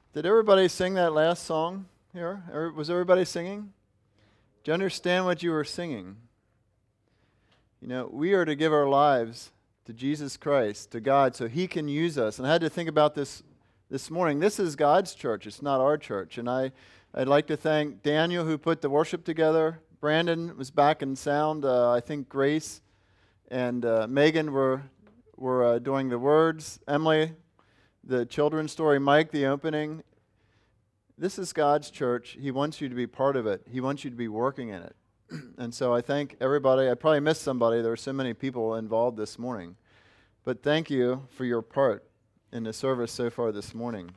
Did everybody sing that last song here? Was everybody singing? Do you understand what you were singing? You know, we are to give our lives to Jesus Christ, to God, so He can use us. And I had to think about this morning. This is God's church. It's not our church. And I'd like to thank Daniel, who put the worship together. Brandon was back in sound. I think Grace and Megan were doing the words. Emily, the children's story. Mike, the opening. This is God's church. He wants you to be part of it. He wants you to be working in it. And so I thank everybody. I probably missed somebody. There were so many people involved this morning. But thank you for your part in the service so far this morning.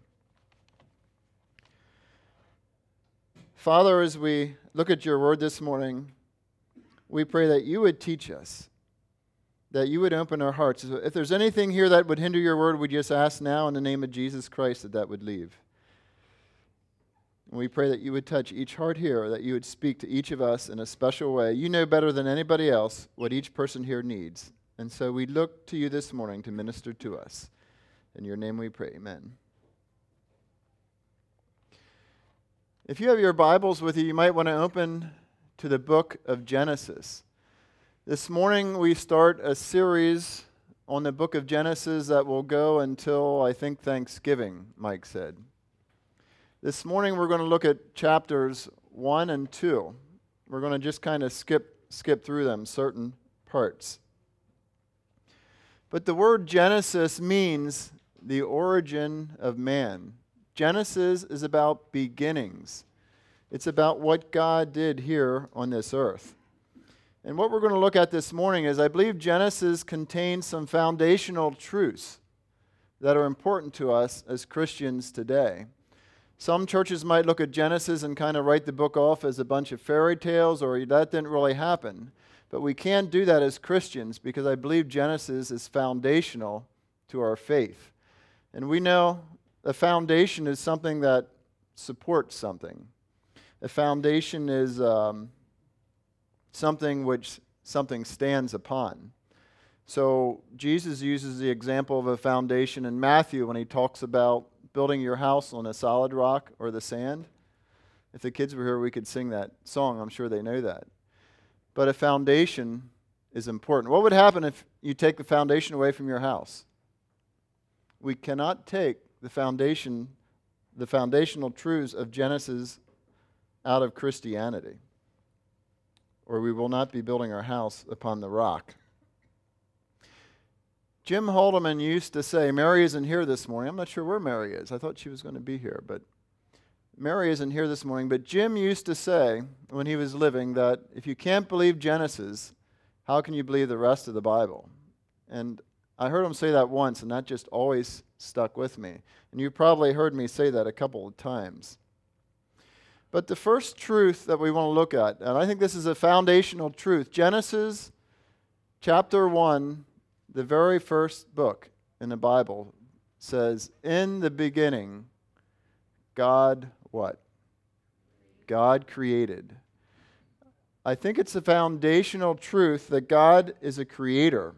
Father, as we look at your word this morning, we pray that you would teach us, that you would open our hearts. If there's anything here that would hinder your word, we just ask now in the name of Jesus Christ that would leave. And we pray that you would touch each heart here, that you would speak to each of us in a special way. You know better than anybody else what each person here needs. And so we look to you this morning to minister to us. In your name we pray, amen. If you have your Bibles with you, you might want to open to the book of Genesis. This morning we start a series on the book of Genesis that will go until, I think, Thanksgiving, Mike said. This morning we're going to look at chapters 1 and 2. We're going to just kind of skip through them, certain parts. But the word Genesis means the origin of man. Genesis is about beginnings. It's about what God did here on this earth. And what we're going to look at this morning is I believe Genesis contains some foundational truths that are important to us as Christians today. Some churches might look at Genesis and kind of write the book off as a bunch of fairy tales, or that didn't really happen. But we can't do that as Christians because I believe Genesis is foundational to our faith. And we know a foundation is something that supports something. A foundation is something which something stands upon. So Jesus uses the example of a foundation in Matthew when he talks about building your house on a solid rock or the sand. If the kids were here, we could sing that song. I'm sure they know that. But a foundation is important. What would happen if you take the foundation away from your house? We cannot take the foundational truths of Genesis out of Christianity, or we will not be building our house upon the rock. Jim Haldeman used to say, Mary isn't here this morning. I'm not sure where Mary is. I thought she was going to be here, but Mary isn't here this morning. But Jim used to say, when he was living, that if you can't believe Genesis, how can you believe the rest of the Bible? And I heard him say that once, and that just always stuck with me. And you probably heard me say that a couple of times. But the first truth that we want to look at, and I think this is a foundational truth, Genesis chapter 1, the very first book in the Bible says, in the beginning, God what? God created. I think it's a foundational truth that God is a creator.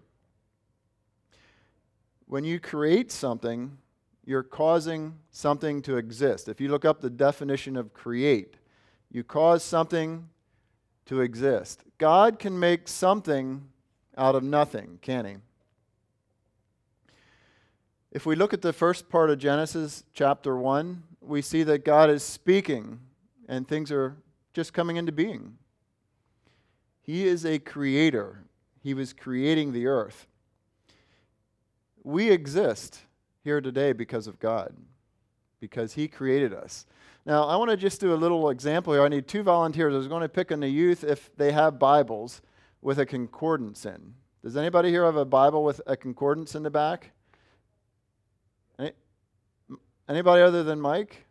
When you create something, you're causing something to exist. If you look up the definition of create, you cause something to exist. God can make something out of nothing, can He? If we look at the first part of Genesis chapter 1, we see that God is speaking and things are just coming into being. He is a creator. He was creating the earth. We exist here today because of God, because He created us. Now, I want to just do a little example here. I need 2 volunteers. I was going to pick on the youth if they have Bibles with a concordance in. Does anybody here have a Bible with a concordance in the back? Anybody other than Mike?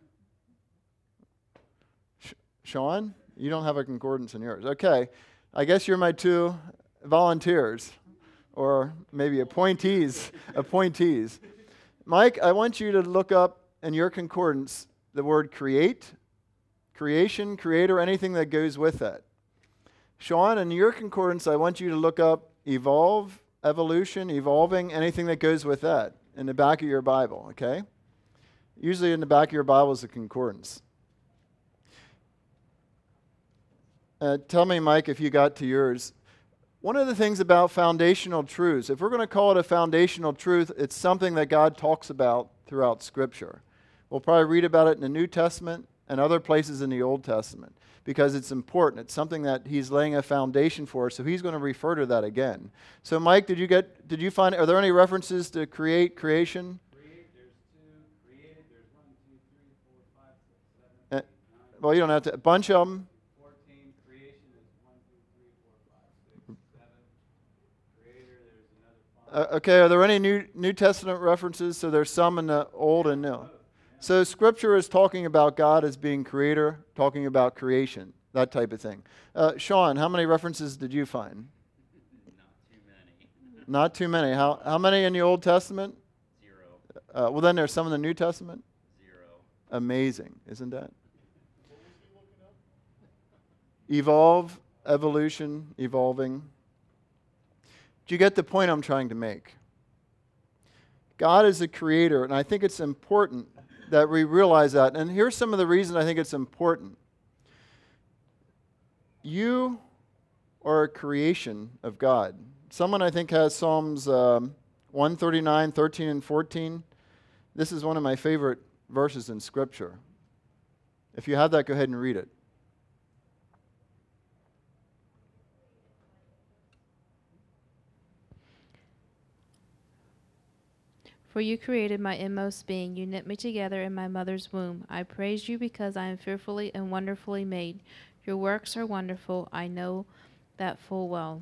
Sean? You don't have a concordance in yours. Okay. I guess you're my 2 volunteers, or maybe appointees. Mike, I want you to look up in your concordance the word create, creation, creator, anything that goes with that. Sean, in your concordance, I want you to look up evolve, evolution, evolving, anything that goes with that in the back of your Bible, okay? Usually in the back of your Bible is a concordance. Tell me, Mike, if you got to yours. One of the things about foundational truths, if we're going to call it a foundational truth, it's something that God talks about throughout Scripture. We'll probably read about it in the New Testament and other places in the Old Testament because it's important. It's something that He's laying a foundation for, so He's going to refer to that again. So, Mike, did you find, are there any references to creation? Create, there's 2. Created, there's 1, 2, 3, 4, 5, 6, 7, 8, 9. Well, you don't have to. A bunch of them. 14. Creation is 1, 2, 3, 4, 5, 6, 7. Creator, there's another 5. Okay, are there any New Testament references? So there's some in the Old and New. So Scripture is talking about God as being creator, talking about creation, that type of thing. Sean, how many references did you find? Not too many. Not too many. How many in the Old Testament? 0. Well, then there's some in the New Testament? 0. Amazing, isn't that? Evolve, evolution, evolving. Do you get the point I'm trying to make? God is a creator, and I think it's important that we realize that. And here's some of the reasons I think it's important. You are a creation of God. Someone I think has Psalms 139, 13, and 14. This is one of my favorite verses in Scripture. If you have that, go ahead and read it. For you created my inmost being. You knit me together in my mother's womb. I praise you because I am fearfully and wonderfully made. Your works are wonderful. I know that full well.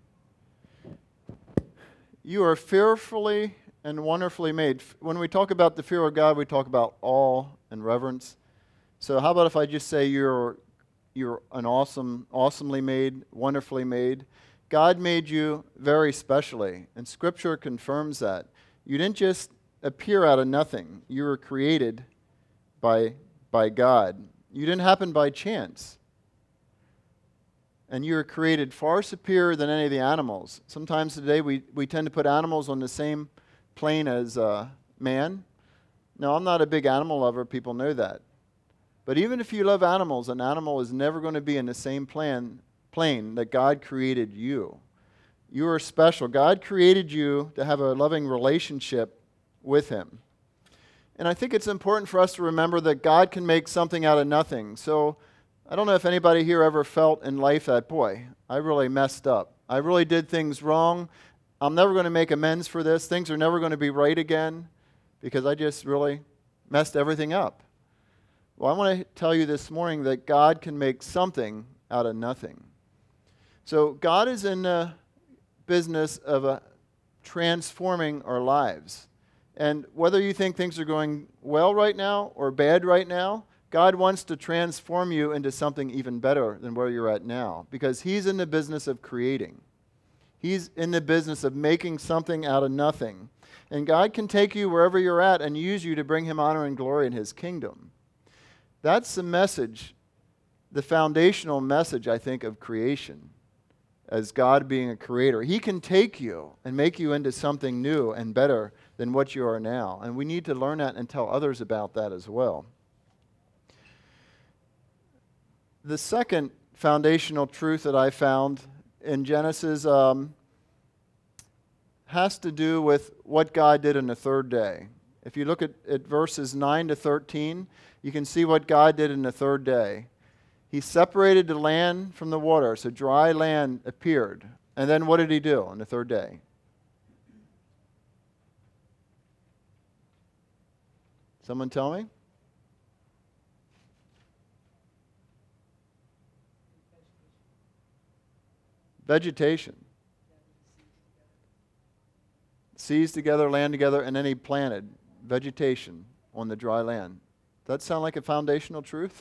You are fearfully and wonderfully made. When we talk about the fear of God, we talk about awe and reverence. So how about if I just say you're an awesomely made, wonderfully made? God made you very specially, and Scripture confirms that. You didn't just appear out of nothing. You were created by God. You didn't happen by chance. And you were created far superior than any of the animals. Sometimes today we tend to put animals on the same plane as man. Now, I'm not a big animal lover. People know that. But even if you love animals, an animal is never going to be in the same plane that God created you. You are special. God created you to have a loving relationship with Him. And I think it's important for us to remember that God can make something out of nothing. So I don't know if anybody here ever felt in life that, boy, I really messed up. I really did things wrong. I'm never going to make amends for this. Things are never going to be right again because I just really messed everything up. Well, I want to tell you this morning that God can make something out of nothing. So God is in the business of transforming our lives. And whether you think things are going well right now or bad right now, God wants to transform you into something even better than where you're at now because He's in the business of creating. He's in the business of making something out of nothing. And God can take you wherever you're at and use you to bring Him honor and glory in His kingdom. That's the message, the foundational message, I think, of creation. As God being a creator. He can take you and make you into something new and better than what you are now. And we need to learn that and tell others about that as well. The second foundational truth that I found in Genesis has to do with what God did in the third day. If you look at verses 9 to 13, you can see what God did in the third day. He separated the land from the water, so dry land appeared. And then what did He do on the third day? Someone tell me? Vegetation. Seas together, land together, and then He planted vegetation on the dry land. Does that sound like a foundational truth?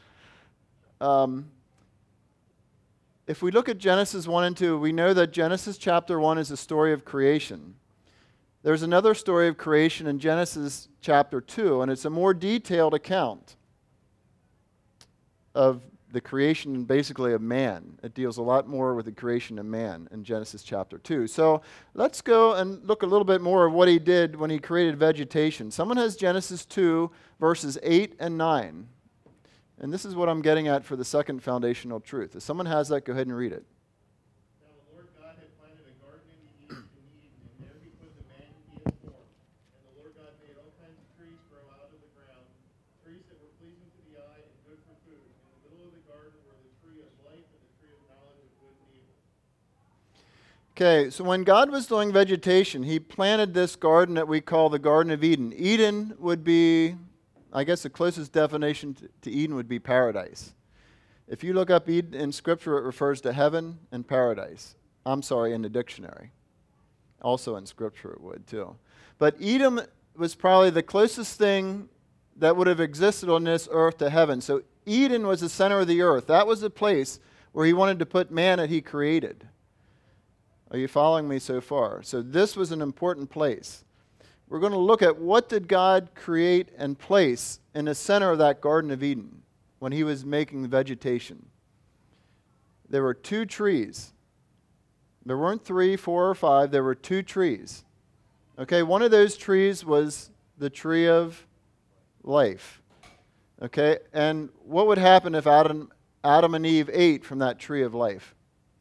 If we look at Genesis 1 and 2, we know that Genesis chapter 1 is a story of creation. There's another story of creation in Genesis chapter 2, and it's a more detailed account of the creation basically of man. It deals a lot more with the creation of man in Genesis chapter 2. So let's go and look a little bit more of what he did when he created vegetation. Someone has Genesis 2, verses 8 and 9. And this is what I'm getting at for the second foundational truth. If someone has that, go ahead and read it. Now the Lord God had planted a garden in Eden, and there he put the man he had formed. And the Lord God made all kinds of trees grow out of the ground, trees that were pleasing to the eye and good for food. In the middle of the garden were the tree of life and the tree of knowledge of good and evil. Okay, so when God was doing vegetation, he planted this garden that we call the Garden of Eden. Eden would be, I guess the closest definition to Eden would be paradise. If you look up Eden in Scripture, it refers to heaven and paradise. I'm sorry, in the dictionary. Also in Scripture it would too. But Eden was probably the closest thing that would have existed on this earth to heaven. So Eden was the center of the earth. That was the place where he wanted to put man that he created. Are you following me so far? So this was an important place. We're going to look at what did God create and place in the center of that Garden of Eden when he was making the vegetation. There were 2 trees. There weren't 3, 4, or 5. There were 2 trees. Okay, one of those trees was the tree of life. Okay, and what would happen if Adam and Eve ate from that tree of life?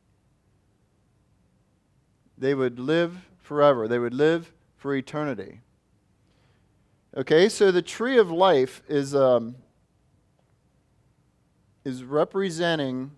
They would live forever. They would live for eternity. Okay, so the tree of life is representing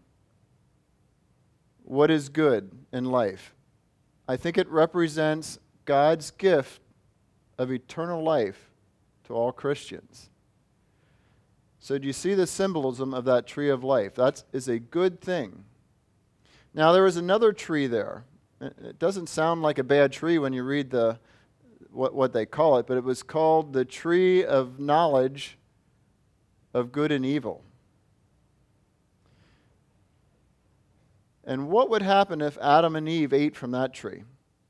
what is good in life. I think it represents God's gift of eternal life to all Christians. So do you see the symbolism of that tree of life? That is a good thing. Now there is another tree there. It doesn't sound like a bad tree when you read what they call it, but it was called the tree of knowledge of good and evil. And what would happen if Adam and Eve ate from that tree?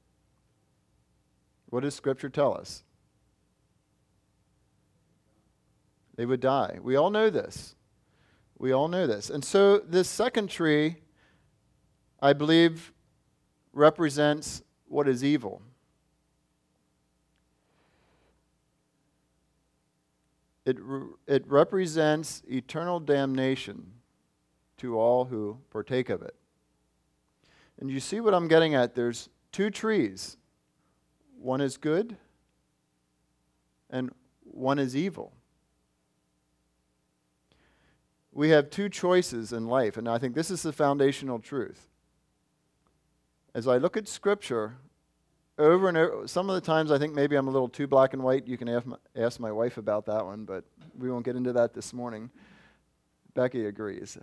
What does Scripture tell us? They would die. We all know this. We all know this. And so this second tree, I believe, represents what is evil. It represents eternal damnation to all who partake of it. And you see what I'm getting at? There's 2 trees. One is good and one is evil. We have 2 choices in life, and I think this is the foundational truth. As I look at Scripture, over and over, some of the times I think maybe I'm a little too black and white. You can ask my wife about that one, but we won't get into that this morning. Becky agrees.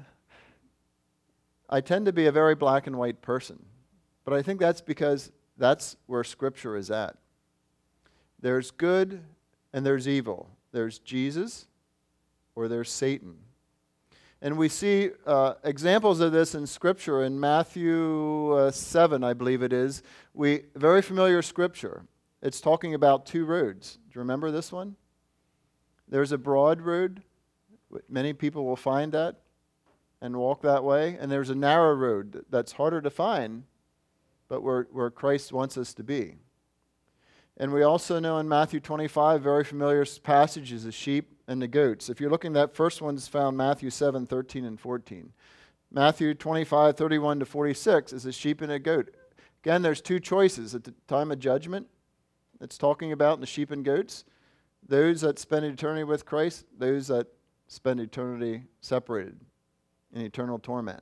I tend to be a very black and white person, but I think that's because that's where Scripture is at. There's good and there's evil. There's Jesus or there's Satan. And we see examples of this in Scripture in Matthew 7, I believe it is. Very familiar Scripture. It's talking about 2 roads. Do you remember this one? There's a broad road. Many people will find that and walk that way. And there's a narrow road that's harder to find, but where Christ wants us to be. And we also know in Matthew 25, very familiar passages, the sheep and the goats. If you're looking, that first one is found Matthew 7, 13 and 14. Matthew 25, 31 to 46 is a sheep and a goat. Again, there's 2 choices at the time of judgment. It's talking about the sheep and goats. Those that spend eternity with Christ, those that spend eternity separated in eternal torment.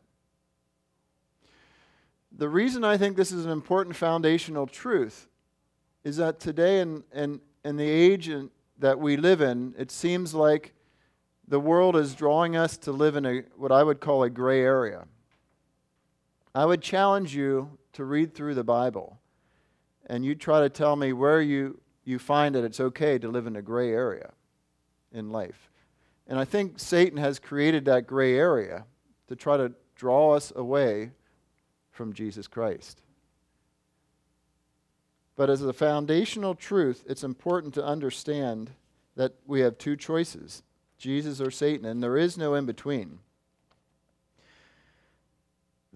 The reason I think this is an important foundational truth is that today in the age that we live in, it seems like the world is drawing us to live in what I would call a gray area. I would challenge you to read through the Bible, and you try to tell me where you find that it's okay to live in a gray area in life. And I think Satan has created that gray area to try to draw us away from Jesus Christ. But as a foundational truth, it's important to understand that we have 2 choices, Jesus or Satan, and there is no in-between.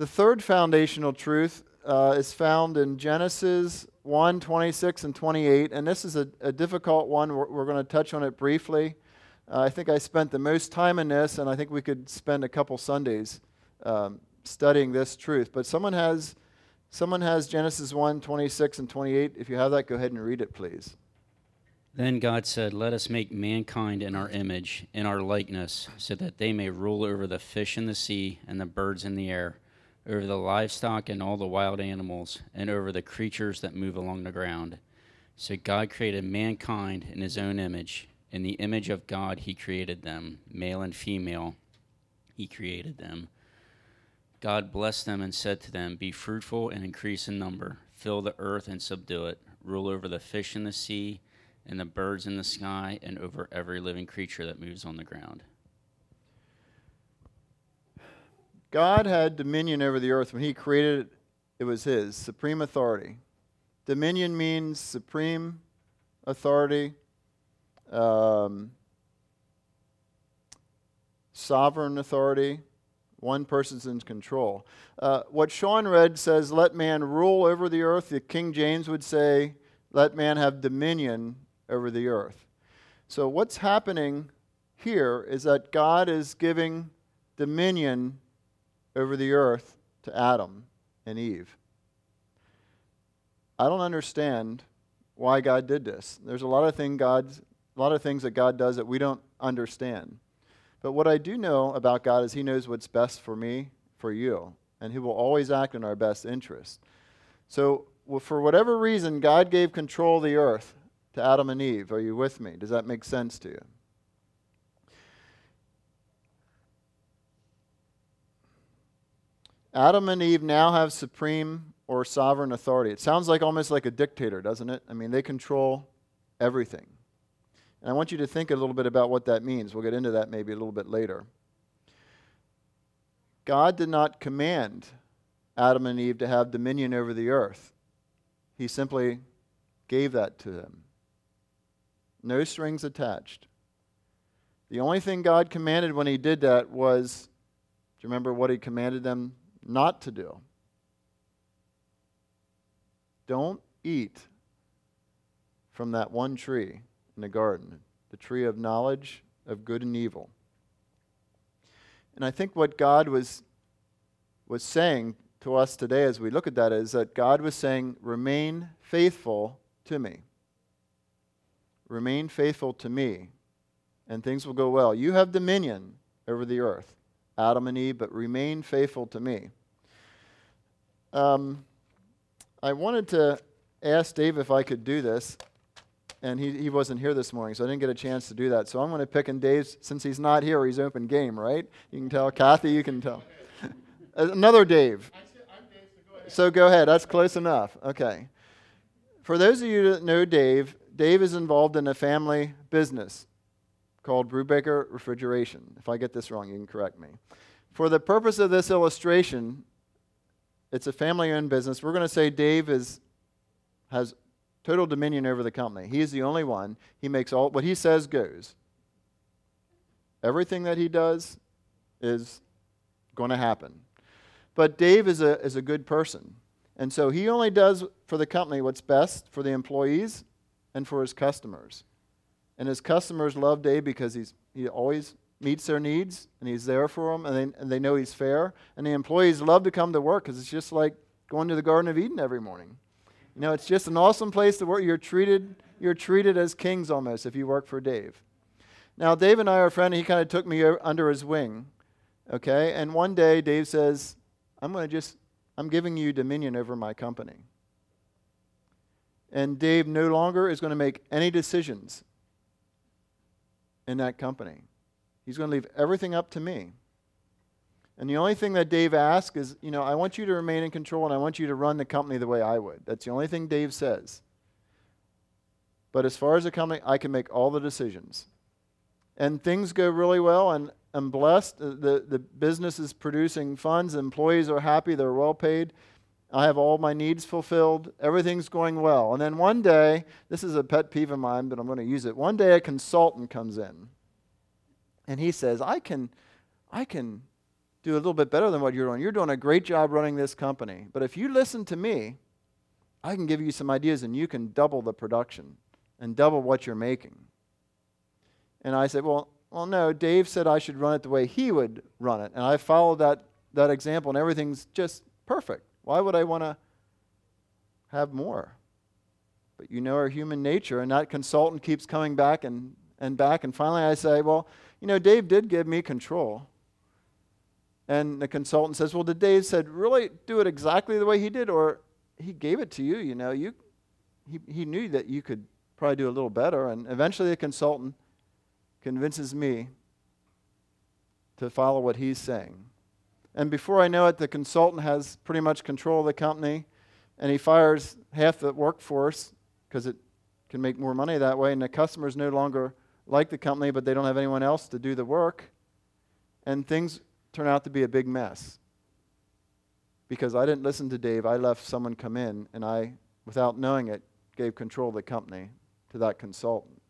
The third foundational truth is found in Genesis 1, 26 and 28, and this is a difficult one. We're going to touch on it briefly. I think I spent the most time in this, and I think we could spend a couple Sundays studying this truth. But someone has Genesis 1, 26 and 28. If you have that, go ahead and read it, please. Then God said, "Let us make mankind in our image, in our likeness, so that they may rule over the fish in the sea and the birds in the air, over the livestock and all the wild animals, and over the creatures that move along the ground." So God created mankind in his own image. In the image of God he created them, male and female he created them. God blessed them and said to them, "Be fruitful and increase in number, fill the earth and subdue it, rule over the fish in the sea and the birds in the sky, and over every living creature that moves on the ground." God had dominion over the earth. When he created it, it was his, supreme authority. Dominion means supreme authority, sovereign authority. One person's in control. What Sean read says, "Let man rule over the earth." The King James would say, "Let man have dominion over the earth." So what's happening here is that God is giving dominion over the earth to Adam and Eve. I don't understand why God did this. There's a lot of things that God does that we don't understand. But what I do know about God is he knows what's best for me, for you, and he will always act in our best interest. So for whatever reason, God gave control of the earth to Adam and Eve. Are you with me? Does that make sense to you? Adam and Eve now have supreme or sovereign authority. It sounds like almost like a dictator, doesn't it? I mean, they control everything. And I want you to think a little bit about what that means. We'll get into that maybe a little bit later. God did not command Adam and Eve to have dominion over the earth. He simply gave that to them. No strings attached. The only thing God commanded when he did that was, do you remember what he commanded them not to do? Don't eat from that one tree in the garden, the tree of knowledge of good and evil. And I think what God was saying to us today as we look at that is that God was saying, remain faithful to me. Remain faithful to me, and things will go well. You have dominion over the earth, Adam and Eve, but remain faithful to me. I wanted to ask Dave if I could do this, and he wasn't here this morning, so I didn't get a chance to do that. So I'm going to pick in Dave's, since he's not here, he's open game, right? You can tell. Kathy, you can tell. Another Dave. I'm Dave, so go ahead. So go ahead. That's close enough. Okay. For those of you that know Dave, Dave is involved in a family business called Brubaker Refrigeration. If I get this wrong, you can correct me. For the purpose of this illustration, it's a family-owned business. We're going to say Dave has total dominion over the company. He is the only one. He makes all, what he says goes. Everything that he does is going to happen. But Dave is a good person. And so he only does for the company what's best for the employees and for his customers. And his customers love Dave because he always meets their needs, and he's there for them, and they know he's fair. And the employees love to come to work because it's just like going to the Garden of Eden every morning. You know, it's just an awesome place to work. You're treated as kings almost if you work for Dave. Now, Dave and I are friends. He kind of took me under his wing, okay? And one day, Dave says, I'm giving you dominion over my company. And Dave no longer is going to make any decisions in that company. He's going to leave everything up to me. And the only thing that Dave asks is, I want you to remain in control and I want you to run the company the way I would. That's the only thing Dave says. But as far as the company, I can make all the decisions. And things go really well, and I'm blessed. The business is producing funds. Employees are happy. They're well paid. I have all my needs fulfilled. Everything's going well. And then one day, this is a pet peeve of mine, but I'm going to use it. One day a consultant comes in, and he says, I can do a little bit better than what you're doing. You're doing a great job running this company. But if you listen to me, I can give you some ideas and you can double the production and double what you're making. And I said, well, no, Dave said I should run it the way he would run it. And I followed that example, and everything's just perfect. Why would I want to have more? But you know our human nature, and that consultant keeps coming back and back. And finally I say, well, Dave did give me control. And the consultant says, well, did Dave said really do it exactly the way he did, or he gave it to you, he knew that you could probably do a little better. And eventually the consultant convinces me to follow what he's saying. And before I know it, the consultant has pretty much control of the company, and he fires half the workforce because it can make more money that way, and the customers no longer like the company, but they don't have anyone else to do the work, and things turn out to be a big mess. Because I didn't listen to Dave, I left someone come in, and I, without knowing it, gave control of the company to that consultant.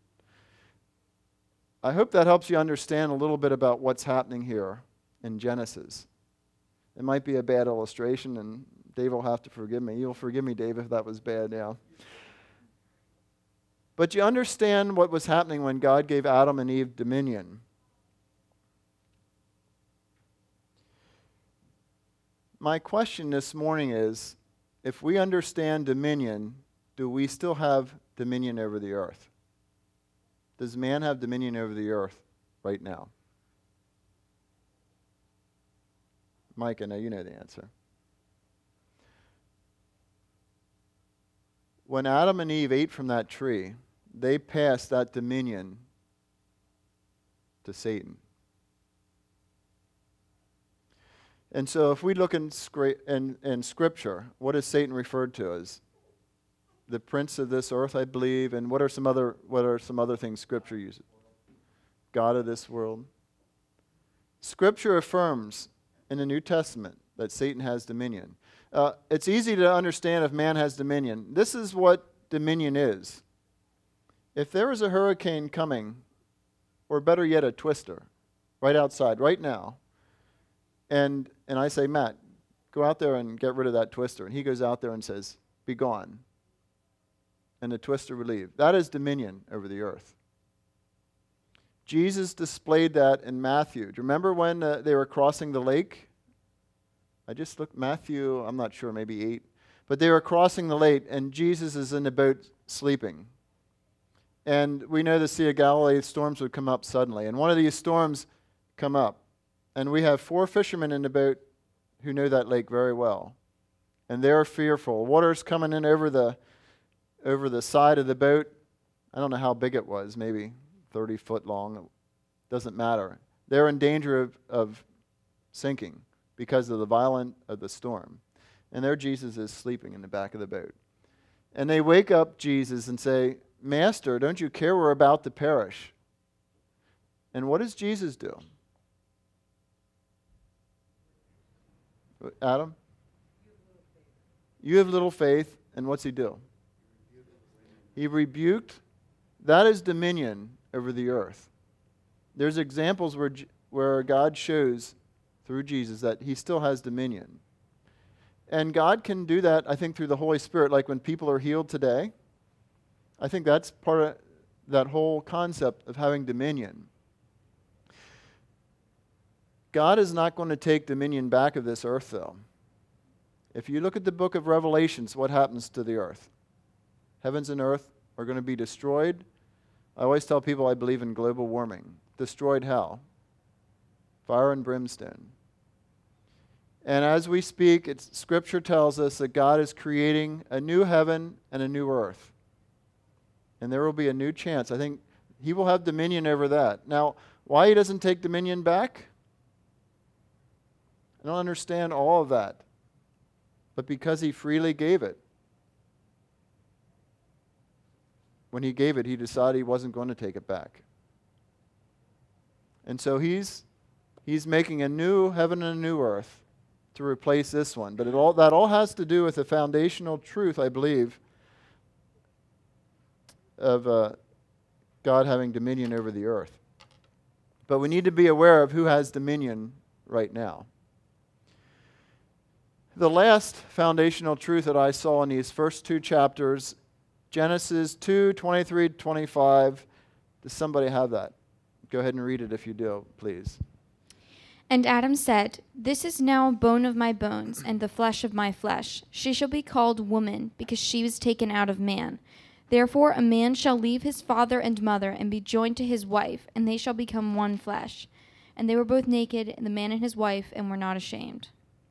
I hope that helps you understand a little bit about what's happening here in Genesis. It might be a bad illustration, and Dave will have to forgive me. You'll forgive me, Dave, if that was bad, yeah. But you understand what was happening when God gave Adam and Eve dominion. My question this morning is, if we understand dominion, do we still have dominion over the earth? Does man have dominion over the earth right now? Mike, I know you know the answer. When Adam and Eve ate from that tree, they passed that dominion to Satan. And so if we look in Scripture, what is Satan referred to as? The prince of this earth, I believe, and what are some other things Scripture uses? God of this world. Scripture affirms in the New Testament that Satan has dominion. It's easy to understand if man has dominion. This is what dominion is. If there is a hurricane coming, or better yet, a twister, right outside, right now, and I say, Matt, go out there and get rid of that twister. And he goes out there and says, be gone. And the twister will leave. That is dominion over the earth. Jesus displayed that in Matthew. Do you remember when they were crossing the lake? I just looked, Matthew, I'm not sure, maybe 8. But they were crossing the lake, and Jesus is in the boat sleeping. And we know the Sea of Galilee, storms would come up suddenly. And one of these storms come up. And we have 4 fishermen in the boat who know that lake very well. And they're fearful. Water's coming in over the side of the boat. I don't know how big it was, maybe 30 foot long. It doesn't matter. They're in danger of sinking because of the violence of the storm. And there Jesus is sleeping in the back of the boat. And they wake up Jesus and say, Master, don't you care we're about to perish? And what does Jesus do? Adam? You have little faith. And what's he do? He rebuked. That is dominion over the earth. There's examples where God shows through Jesus that he still has dominion. And God can do that, I think, through the Holy Spirit, like when people are healed today. I think that's part of that whole concept of having dominion. God is not going to take dominion back of this earth, though. If you look at the book of Revelations, what happens to the earth? Heavens and earth are going to be destroyed. I always tell people I believe in global warming. Destroyed how? Fire and brimstone. And as we speak, Scripture tells us that God is creating a new heaven and a new earth. And there will be a new chance. I think he will have dominion over that. Now, why he doesn't take dominion back? I don't understand all of that. But because he freely gave it. When he gave it, he decided he wasn't going to take it back. And so he's making a new heaven and a new earth to replace this one. But that all has to do with the foundational truth, I believe, of God having dominion over the earth. But we need to be aware of who has dominion right now. The last foundational truth that I saw in these first two chapters, Genesis 2:23-25. Does somebody have that? Go ahead and read it if you do, please. And Adam said, "This is now a bone of my bones and the flesh of my flesh. She shall be called woman, because she was taken out of man. Therefore a man shall leave his father and mother and be joined to his wife, and they shall become one flesh. And they were both naked, the man and his wife, and were not ashamed."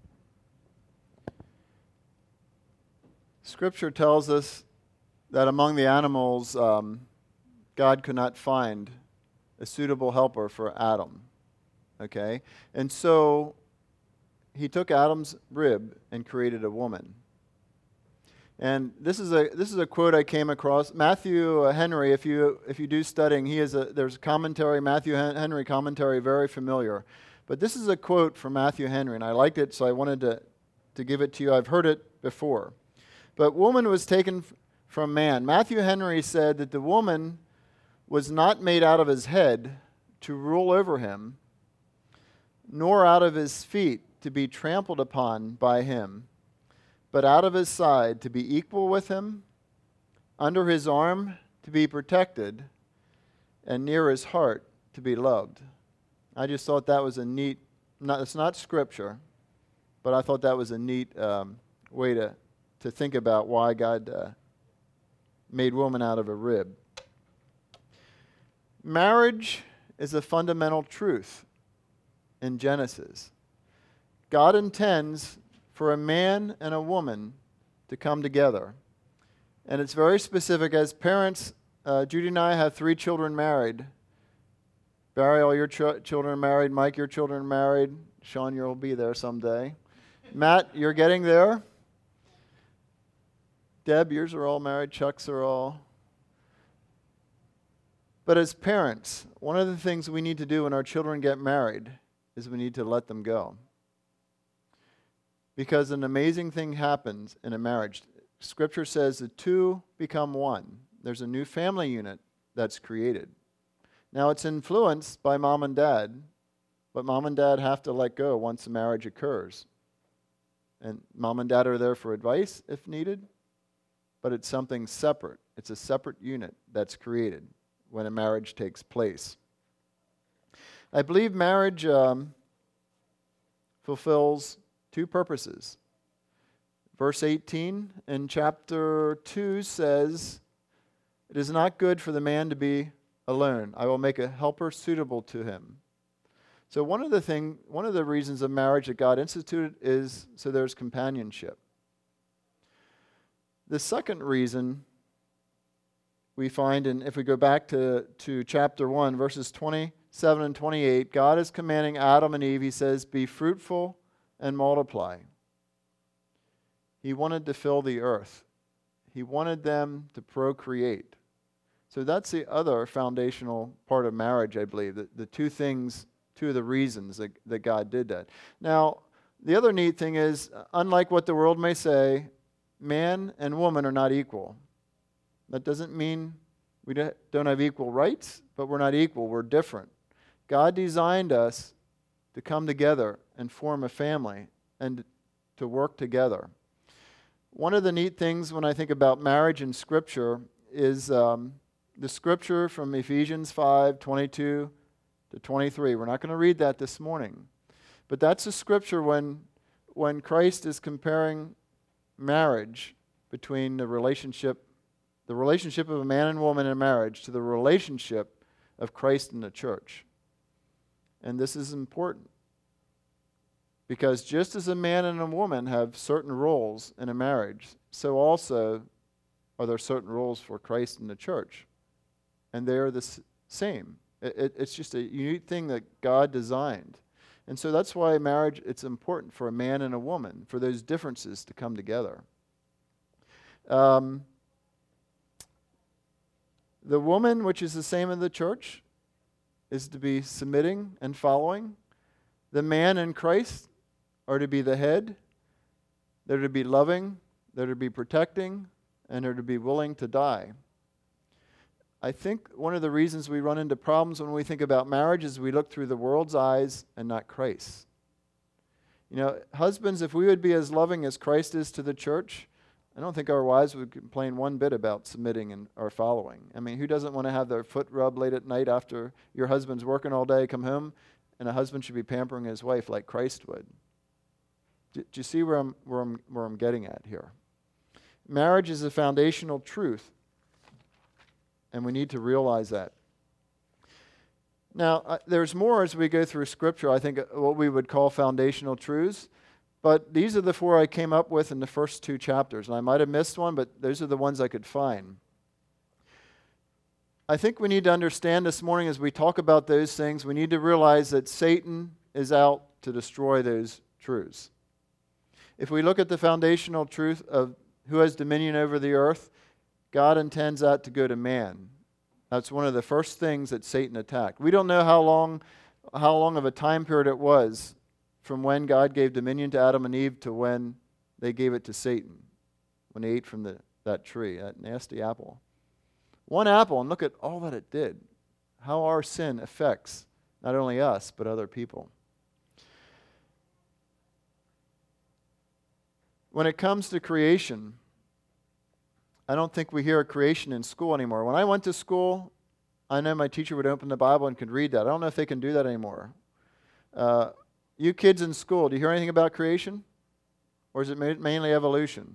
Scripture tells us that among the animals, God could not find a suitable helper for Adam. Okay? And so he took Adam's rib and created a woman. And this is a quote I came across. Matthew Henry, if you do studying, there's a commentary, Matthew Henry commentary, very familiar. But this is a quote from Matthew Henry, and I liked it, so I wanted to give it to you. I've heard it before. But woman was taken from man. Matthew Henry said that the woman was not made out of his head to rule over him, nor out of his feet to be trampled upon by him, but out of his side to be equal with him, under his arm to be protected, and near his heart to be loved. I just thought that was a neat, it's not scripture, but I thought that was a neat way to think about why God made woman out of a rib. Marriage is a fundamental truth in Genesis. God intends for a man and a woman to come together. And it's very specific. As parents, Judy and I have 3 children married. Barry, all your children are married. Mike, your children are married. Sean, you'll be there someday. Matt, you're getting there. Deb, yours are all married. Chuck's are all. But as parents, one of the things we need to do when our children get married is we need to let them go. Because an amazing thing happens in a marriage. Scripture says the two become one. There's a new family unit that's created. Now it's influenced by mom and dad, but mom and dad have to let go once the marriage occurs. And mom and dad are there for advice if needed, but it's something separate. It's a separate unit that's created when a marriage takes place. I believe marriage fulfills 2 purposes. Verse 18 in chapter 2 says, "It is not good for the man to be alone. I will make a helper suitable to him." So one of the reasons of marriage that God instituted is so there's companionship. The second reason we find, and if we go back to chapter 1, verses 27 and 28, God is commanding Adam and Eve, he says, "Be fruitful and multiply." He wanted to fill the earth. He wanted them to procreate. So that's the other foundational part of marriage, I believe, the 2 of the reasons that God did that. Now, the other neat thing is, unlike what the world may say, man and woman are not equal. That doesn't mean we don't have equal rights, but we're not equal. We're different. God designed us to come together and form a family and to work together. One of the neat things when I think about marriage in Scripture is the Scripture from Ephesians 5:22-23. We're not going to read that this morning. But that's a Scripture when Christ is comparing marriage between the relationship of a man and woman in marriage to the relationship of Christ and the church. And this is important. Because just as a man and a woman have certain roles in a marriage, so also are there certain roles for Christ and the church. And they are the same. It's just a unique thing that God designed. And so that's why marriage, it's important for a man and a woman, for those differences to come together. The woman, which is the same in the church, is to be submitting and following. The man in Christ are to be the head. They're to be loving. They're to be protecting. And they're to be willing to die. I think one of the reasons we run into problems when we think about marriage is we look through the world's eyes and not Christ's. You know, husbands, if we would be as loving as Christ is to the church, I don't think our wives would complain one bit about submitting and or following. I mean, who doesn't want to have their foot rubbed late at night after your husband's working all day, come home, and a husband should be pampering his wife like Christ would? Do you see where I'm getting at here? Marriage is a foundational truth, and we need to realize that. Now, there's more as we go through Scripture, I think, what we would call foundational truths. But these are the 4 I came up with in the first 2 chapters. And I might have missed one, but those are the ones I could find. I think we need to understand this morning as we talk about those things, we need to realize that Satan is out to destroy those truths. If we look at the foundational truth of who has dominion over the earth, God intends that to go to man. That's one of the first things that Satan attacked. We don't know how long of a time period it was from when God gave dominion to Adam and Eve to when they gave it to Satan, when they ate from that tree, that nasty apple. One apple, and look at all that it did. How our sin affects not only us, but other people. When it comes to creation, I don't think we hear creation in school anymore. When I went to school, I know my teacher would open the Bible and could read that. I don't know if they can do that anymore. You kids in school, do you hear anything about creation? Or is it mainly evolution?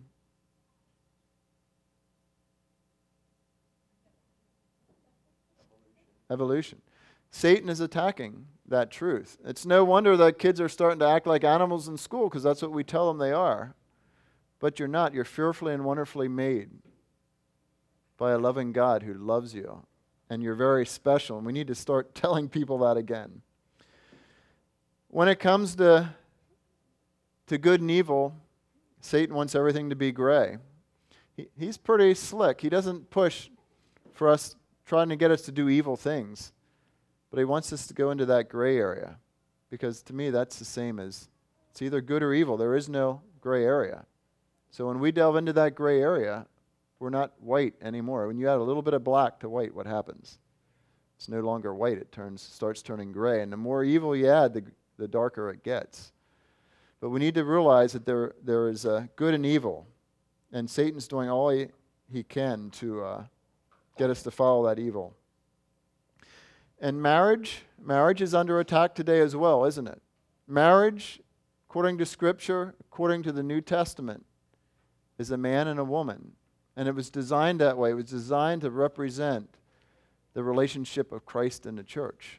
Evolution. Satan is attacking that truth. It's no wonder that kids are starting to act like animals in school, because that's what we tell them they are. But you're not. You're fearfully and wonderfully made by a loving God who loves you. And you're very special. And we need to start telling people that again. When it comes to good and evil, Satan wants everything to be gray. He's pretty slick. He doesn't push for us trying to get us to do evil things. But he wants us to go into that gray area. Because to me, that's the same as it's either good or evil. There is no gray area. So when we delve into that gray area, we're not white anymore. When you add a little bit of black to white, what happens? It's no longer white. It starts turning gray. And the more evil you add, the darker it gets. But we need to realize that there is good and evil. And Satan's doing all he can to get us to follow that evil. And marriage is under attack today as well, isn't it? Marriage, according to Scripture, according to the New Testament, is a man and a woman. And it was designed that way. It was designed to represent the relationship of Christ and the church.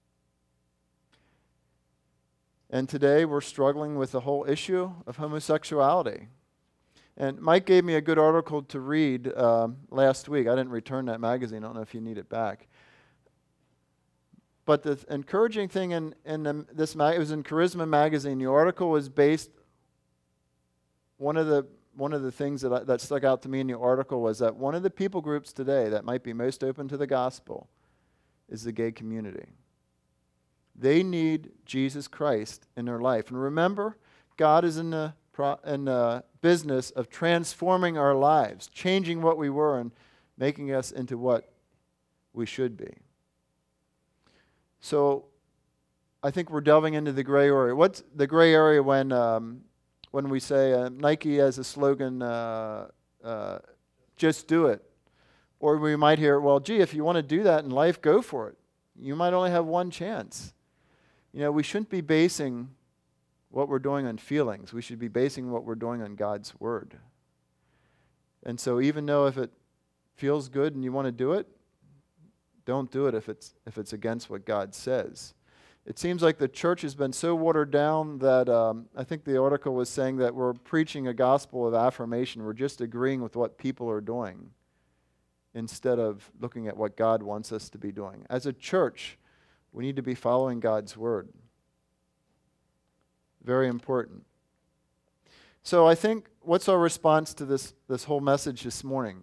And today we're struggling with the whole issue of homosexuality. And Mike gave me a good article to read last week. I didn't return that magazine. I don't know if you need it back. But the encouraging thing it was in Charisma magazine. The article was based. One of the things that stuck out to me in the article was that one of the people groups today that might be most open to the gospel is the gay community. They need Jesus Christ in their life. And remember, God is in the business of transforming our lives, changing what we were and making us into what we should be. So I think we're delving into the gray area. What's the gray area when we say Nike has a slogan, just do it? Or we might hear, well, gee, if you want to do that in life, go for it. You might only have one chance. You know, we shouldn't be basing what we're doing on feelings. We should be basing what we're doing on God's Word. And so even though if it feels good and you want to do it, don't do it if it's against what God says. It seems like the church has been so watered down that I think the article was saying that we're preaching a gospel of affirmation. We're just agreeing with what people are doing instead of looking at what God wants us to be doing. As a church, we need to be following God's Word. Very important. So I think, what's our response to this whole message this morning?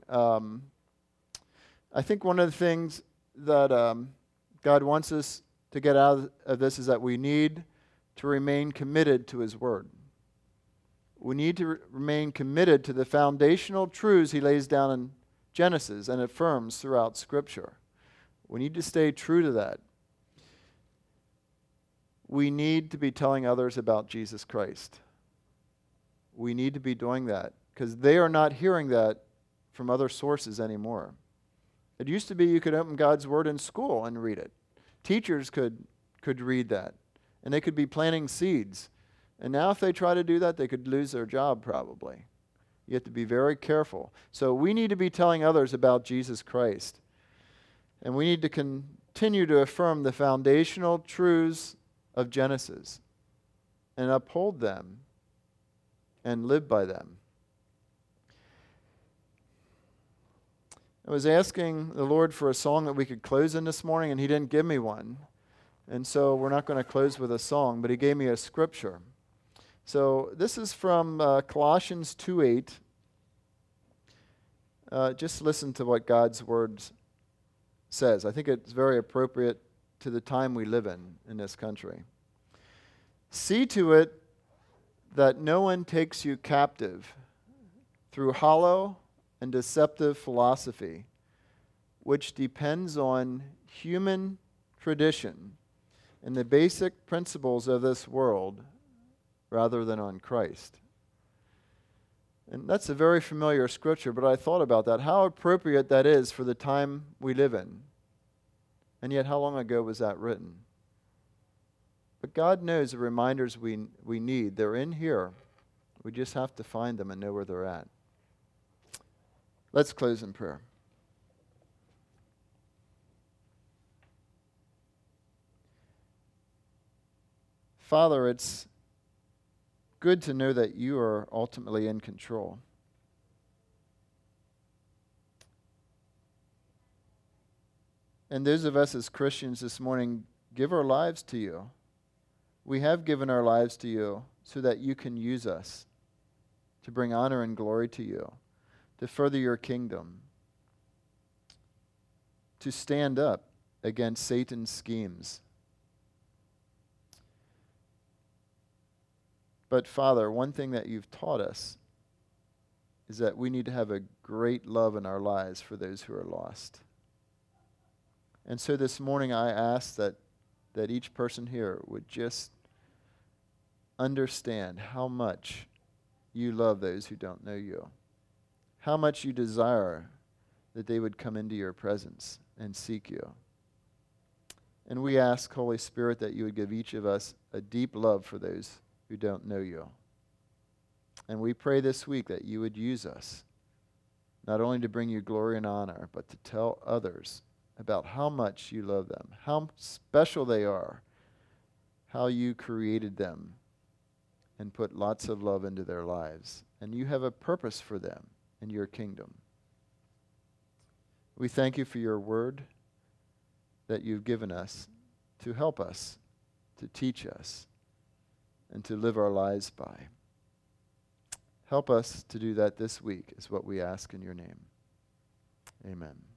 I think one of the things that God wants us to get out of this is that we need to remain committed to His Word. We need to remain committed to the foundational truths He lays down in Genesis and affirms throughout Scripture. We need to stay true to that. we need to be telling others about Jesus Christ. We need to be doing that because they are not hearing that from other sources anymore. It used to be you could open God's Word in school and read it. Teachers could read that, and they could be planting seeds. And now if they try to do that, they could lose their job probably. You have to be very careful. So we need to be telling others about Jesus Christ. And we need to continue to affirm the foundational truths of Genesis and uphold them and live by them. I was asking the Lord for a song that we could close in this morning, and He didn't give me one. And so we're not going to close with a song, but He gave me a scripture. So this is from Colossians 2:8. Just listen to what God's Word says. I think it's very appropriate to the time we live in this country. See to it that no one takes you captive through hollow and deceptive philosophy, which depends on human tradition and the basic principles of this world rather than on Christ. And that's a very familiar scripture, but I thought about that, how appropriate that is for the time we live in. And yet, how long ago was that written? But God knows the reminders we need. They're in here. We just have to find them and know where they're at. Let's close in prayer. Father, it's good to know that you are ultimately in control. And those of us as Christians this morning give our lives to you. We have given our lives to you so that you can use us to bring honor and glory to you, to further your kingdom, to stand up against Satan's schemes. But Father, one thing that you've taught us is that we need to have a great love in our lives for those who are lost. And so this morning I ask that each person here would just understand how much you love those who don't know you, how much you desire that they would come into your presence and seek you. And we ask, Holy Spirit, that you would give each of us a deep love for those who don't know you. And we pray this week that you would use us, not only to bring you glory and honor, but to tell others about how much you love them, how special they are, how you created them and put lots of love into their lives. And you have a purpose for them in your kingdom. We thank you for your word that you've given us to help us, to teach us, and to live our lives by. Help us to do that this week is what we ask in your name. Amen.